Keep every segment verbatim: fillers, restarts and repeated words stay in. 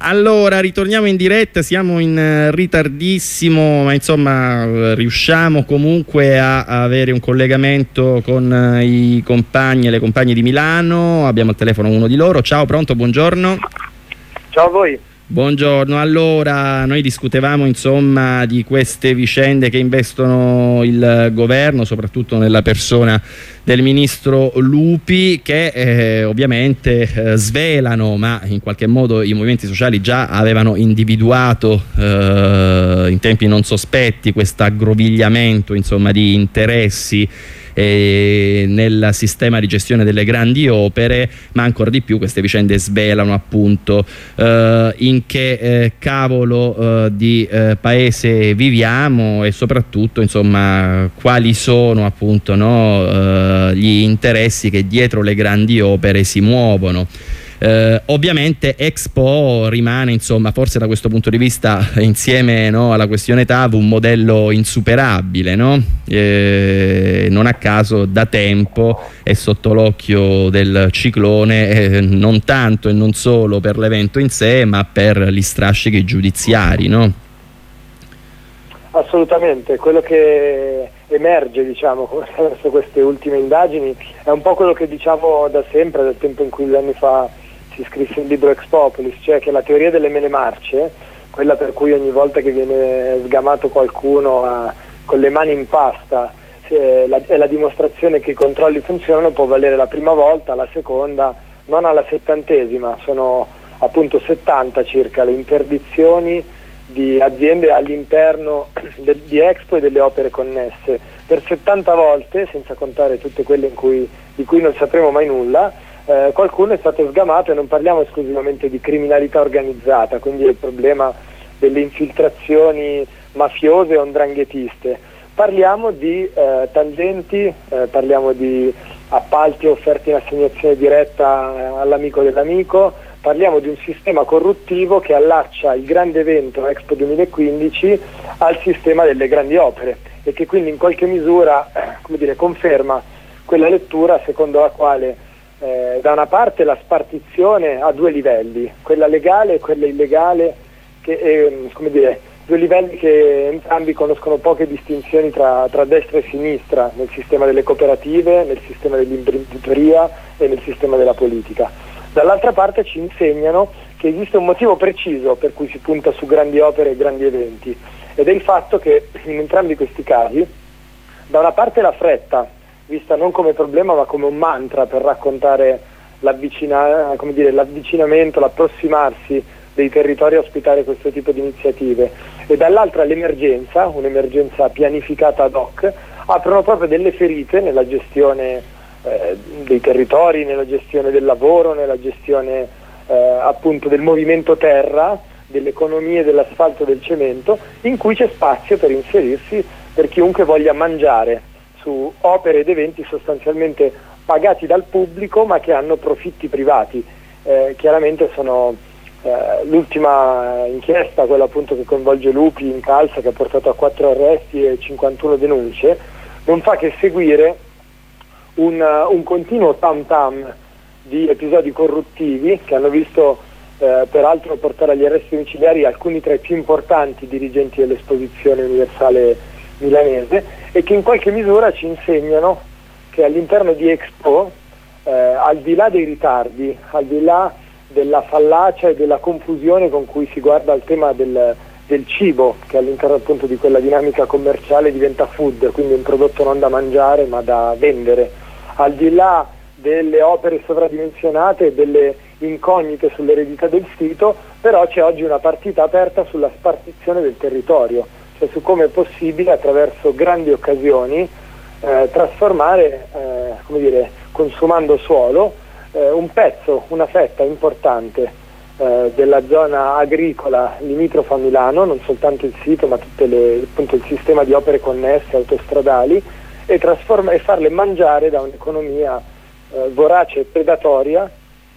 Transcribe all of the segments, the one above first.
Allora, ritorniamo in diretta, siamo in eh, ritardissimo, ma insomma eh, riusciamo comunque a, a avere un collegamento con eh, i compagni e le compagne di Milano. Abbiamo al telefono uno di loro. Ciao, pronto, buongiorno. Ciao a voi. Buongiorno, allora noi discutevamo insomma di queste vicende che investono il governo, soprattutto nella persona del ministro Lupi, che eh, ovviamente eh, svelano, ma in qualche modo i movimenti sociali già avevano individuato eh, in tempi non sospetti questo aggrovigliamento insomma di interessi Eh, nel sistema di gestione delle grandi opere, ma ancora di più queste vicende svelano appunto eh, in che eh, cavolo eh, di eh, paese viviamo e soprattutto insomma quali sono appunto no, eh, gli interessi che dietro le grandi opere si muovono. Eh, ovviamente Expo rimane insomma forse da questo punto di vista insieme no, alla questione T A V un modello insuperabile, no? Eh, non a caso da tempo è sotto l'occhio del ciclone eh, non tanto e non solo per l'evento in sé ma per gli strascichi giudiziari, no? Assolutamente, quello che emerge diciamo attraverso queste ultime indagini è un po' quello che diciamo da sempre, dal tempo in cui due anni fa si scrisse il libro Expopolis, cioè che la teoria delle mele marce, quella per cui ogni volta che viene sgamato qualcuno a, con le mani in pasta eh, la, è la dimostrazione che i controlli funzionano, può valere la prima volta, la seconda, non alla settantesima, sono appunto settanta circa le interdizioni di aziende all'interno de, di Expo e delle opere connesse, per settanta volte, senza contare tutte quelle in cui, di cui non sapremo mai nulla. Eh, qualcuno è stato sgamato, e non parliamo esclusivamente di criminalità organizzata, quindi il problema delle infiltrazioni mafiose o ndranghetiste, parliamo di eh, tangenti, eh, parliamo di appalti offerti in assegnazione diretta eh, all'amico dell'amico, parliamo di un sistema corruttivo che allaccia il grande evento Expo duemilaquindici al sistema delle grandi opere e che quindi in qualche misura eh, come dire, conferma quella lettura secondo la quale Eh, da una parte la spartizione a due livelli, quella legale e quella illegale, che, eh, come dire, due livelli che entrambi conoscono poche distinzioni tra, tra destra e sinistra nel sistema delle cooperative, nel sistema dell'imprenditoria e nel sistema della politica. Dall'altra parte ci insegnano che esiste un motivo preciso per cui si punta su grandi opere e grandi eventi, ed è il fatto che in entrambi questi casi da una parte la fretta, vista non come problema ma come un mantra per raccontare l'avvicina, come dire, l'avvicinamento, l'approssimarsi dei territori a ospitare questo tipo di iniziative, e dall'altra l'emergenza, un'emergenza pianificata ad hoc, aprono proprio delle ferite nella gestione eh, dei territori, nella gestione del lavoro, nella gestione eh, appunto del movimento terra, delle economie dell'asfalto e del cemento, in cui c'è spazio per inserirsi per chiunque voglia mangiare su opere ed eventi sostanzialmente pagati dal pubblico ma che hanno profitti privati. Eh, chiaramente sono eh, l'ultima inchiesta, quella appunto che coinvolge Lupi in Calza, che ha portato a quattro arresti e cinquantuno denunce, non fa che seguire un, un continuo tam tam di episodi corruttivi che hanno visto eh, peraltro portare agli arresti domiciliari alcuni tra i più importanti dirigenti dell'Esposizione Universale milanese, e che in qualche misura ci insegnano che all'interno di Expo, eh, al di là dei ritardi, al di là della fallacia e della confusione con cui si guarda al tema del, del cibo, che all'interno appunto di quella dinamica commerciale diventa food, quindi un prodotto non da mangiare ma da vendere, al di là delle opere sovradimensionate e delle incognite sull'eredità del sito, però c'è oggi una partita aperta sulla spartizione del territorio, cioè su come è possibile attraverso grandi occasioni eh, trasformare, eh, come dire, consumando suolo, eh, un pezzo, una fetta importante eh, della zona agricola limitrofa a Milano, non soltanto il sito ma tutto appunto il sistema di opere connesse, autostradali, e, trasforma- e farle mangiare da un'economia eh, vorace e predatoria,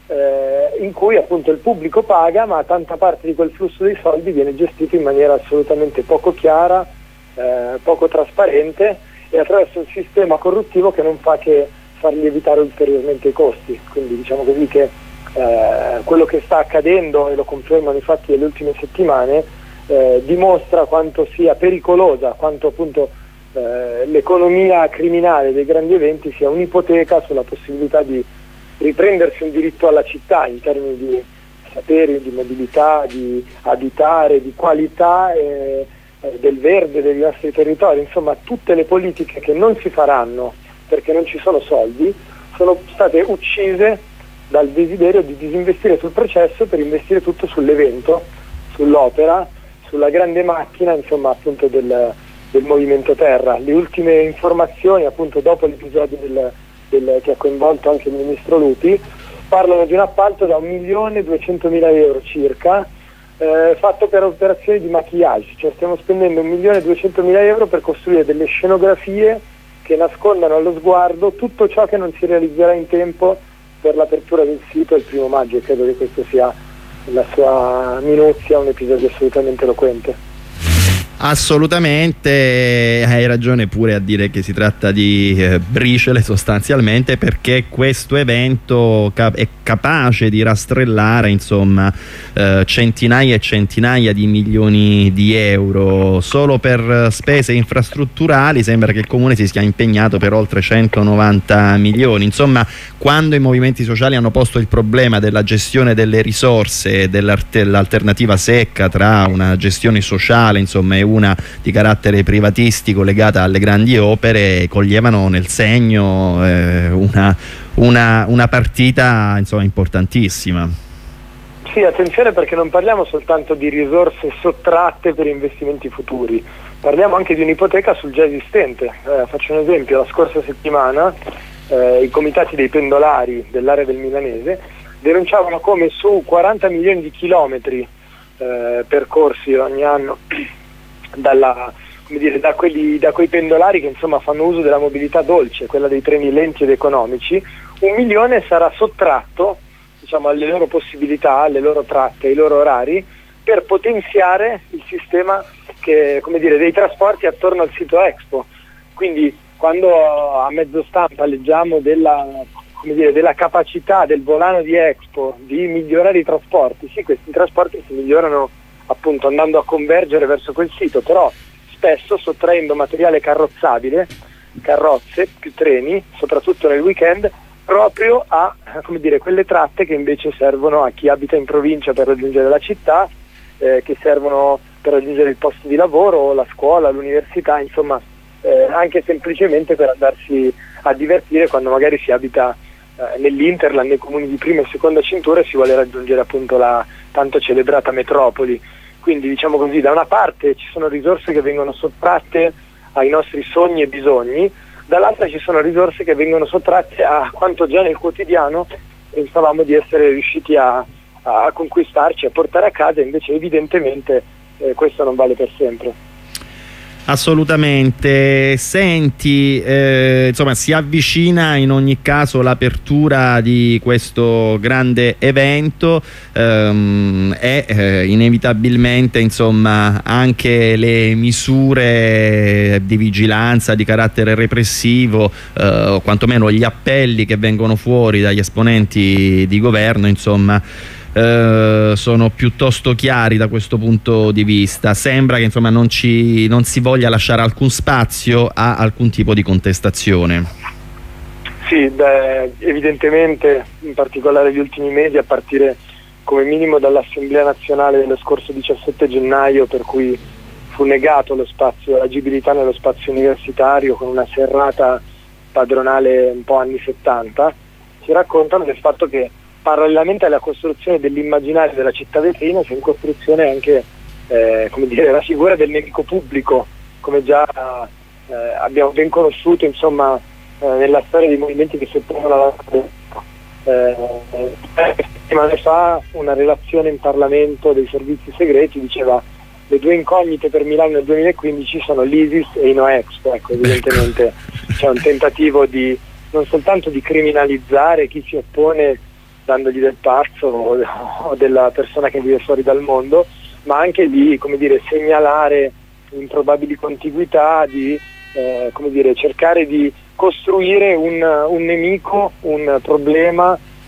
Eh, in cui appunto il pubblico paga, ma tanta parte di quel flusso dei soldi viene gestito in maniera assolutamente poco chiara, eh, poco trasparente, e attraverso un sistema corruttivo che non fa che far lievitare ulteriormente i costi. Quindi diciamo così che eh, quello che sta accadendo, e lo confermano i fatti delle ultime settimane, eh, dimostra quanto sia pericolosa, quanto appunto eh, l'economia criminale dei grandi eventi sia un'ipoteca sulla possibilità di riprendersi un diritto alla città in termini di saperi, di mobilità, di abitare, di qualità eh, eh, del verde dei nostri territori. Insomma, tutte le politiche che non si faranno perché non ci sono soldi sono state uccise dal desiderio di disinvestire sul processo per investire tutto sull'evento, sull'opera, sulla grande macchina, insomma, appunto del, del movimento terra. Le ultime informazioni, appunto dopo l'episodio del, del, che ha coinvolto anche il ministro Lupi, parlano di un appalto da un milione duecentomila euro circa, eh, fatto per operazioni di maquillage, cioè stiamo spendendo un milione duecentomila euro per costruire delle scenografie che nascondano allo sguardo tutto ciò che non si realizzerà in tempo per l'apertura del sito il primo maggio, e credo che questo sia la sua minuzia, un episodio assolutamente eloquente. Assolutamente, hai ragione pure a dire che si tratta di eh, briciole sostanzialmente, perché questo evento cap- è capace di rastrellare insomma eh, centinaia e centinaia di milioni di euro solo per spese infrastrutturali. Sembra che il comune si sia impegnato per oltre centonovanta milioni. Insomma, quando i movimenti sociali hanno posto il problema della gestione delle risorse, dell'alternativa secca tra una gestione sociale insomma e una di carattere privatistico legata alle grandi opere, coglievano nel segno eh, una, una, una partita insomma importantissima. Sì, attenzione, perché non parliamo soltanto di risorse sottratte per investimenti futuri, parliamo anche di un'ipoteca sul già esistente. Eh, faccio un esempio: la scorsa settimana eh, i comitati dei pendolari dell'area del Milanese denunciavano come su quaranta milioni di chilometri eh, percorsi ogni anno dalla, come dire, da, quelli, da quei pendolari che insomma fanno uso della mobilità dolce, quella dei treni lenti ed economici, un milione sarà sottratto, diciamo, alle loro possibilità, alle loro tratte, ai loro orari, per potenziare il sistema che, come dire, dei trasporti attorno al sito Expo. Quindi quando a mezzo stampa leggiamo della, come dire, della capacità del volano di Expo di migliorare i trasporti, sì, questi trasporti si migliorano appunto andando a convergere verso quel sito, però spesso sottraendo materiale carrozzabile, carrozze, più treni, soprattutto nel weekend, proprio a, come dire, quelle tratte che invece servono a chi abita in provincia per raggiungere la città, eh, che servono per raggiungere il posto di lavoro, la scuola, l'università, insomma, eh, anche semplicemente per andarsi a divertire quando magari si abita eh, nell'Interland, nei comuni di prima e seconda cintura, e si vuole raggiungere appunto la tanto celebrata metropoli. Quindi, diciamo così, da una parte ci sono risorse che vengono sottratte ai nostri sogni e bisogni, dall'altra ci sono risorse che vengono sottratte a quanto già nel quotidiano pensavamo di essere riusciti a, a conquistarci, a portare a casa. Invece evidentemente eh, questo non vale per sempre. Assolutamente. Senti, eh, insomma, si avvicina in ogni caso l'apertura di questo grande evento ehm, e eh, inevitabilmente insomma anche le misure di vigilanza di carattere repressivo, eh, o quantomeno gli appelli che vengono fuori dagli esponenti di governo, insomma, Uh, sono piuttosto chiari da questo punto di vista. Sembra che insomma non, ci, non si voglia lasciare alcun spazio a alcun tipo di contestazione. Sì, beh, evidentemente, in particolare gli ultimi mesi, a partire come minimo dall'Assemblea Nazionale dello scorso diciassette gennaio, per cui fu negato lo spazio, l'agibilità nello spazio universitario con una serrata padronale un po' anni settanta, ci raccontano del fatto che parallelamente alla costruzione dell'immaginario della città vetrina c'è in costruzione anche eh, come dire, la figura del nemico pubblico, come già eh, abbiamo ben conosciuto insomma eh, nella storia dei movimenti che si oppongono alla eh, settimane fa una relazione in Parlamento dei servizi segreti diceva: le due incognite per Milano nel duemilaquindici sono l'ISIS e i No Expo. Ecco, evidentemente c'è un tentativo di non soltanto di criminalizzare chi si oppone dandogli del pazzo o, o della persona che vive fuori dal mondo, ma anche di, come dire, segnalare improbabili contiguità, di eh, come dire, cercare di costruire un, un nemico, un problema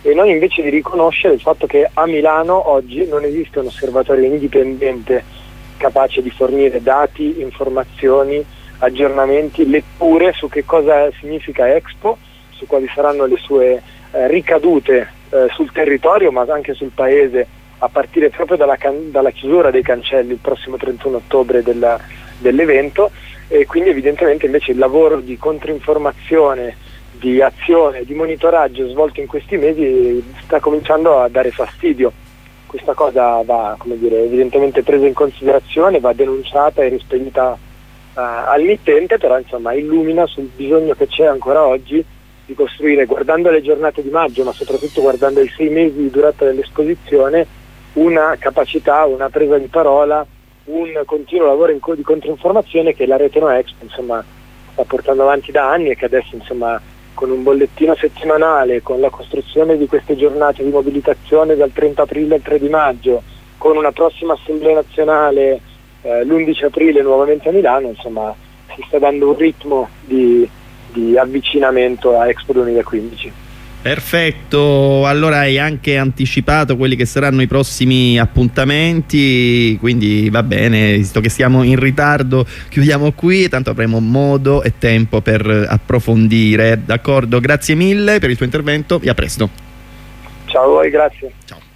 e non invece di riconoscere il fatto che a Milano oggi non esiste un osservatorio indipendente capace di fornire dati, informazioni, aggiornamenti, letture su che cosa significa Expo, su quali saranno le sue eh, ricadute eh, sul territorio ma anche sul paese, a partire proprio dalla, can- dalla chiusura dei cancelli il prossimo trentuno ottobre della, dell'evento, e quindi evidentemente invece il lavoro di controinformazione, di azione, di monitoraggio svolto in questi mesi sta cominciando a dare fastidio. Questa cosa va, come dire, evidentemente presa in considerazione, va denunciata e rispedita uh, al mittente, però insomma illumina sul bisogno che c'è ancora oggi di costruire, guardando le giornate di maggio, ma soprattutto guardando i sei mesi di durata dell'esposizione, una capacità, una presa di parola, un continuo lavoro in co- di controinformazione che la Rete No Expo insomma sta portando avanti da anni, e che adesso insomma con un bollettino settimanale, con la costruzione di queste giornate di mobilitazione dal trenta aprile al tre di maggio, con una prossima assemblea nazionale eh, l'undici aprile nuovamente a Milano, insomma si sta dando un ritmo di, di avvicinamento a Expo duemilaquindici. Perfetto, allora hai anche anticipato quelli che saranno i prossimi appuntamenti, quindi va bene, visto che siamo in ritardo chiudiamo qui, tanto avremo modo e tempo per approfondire. D'accordo, grazie mille per il tuo intervento e a presto. Ciao a voi, grazie. Ciao.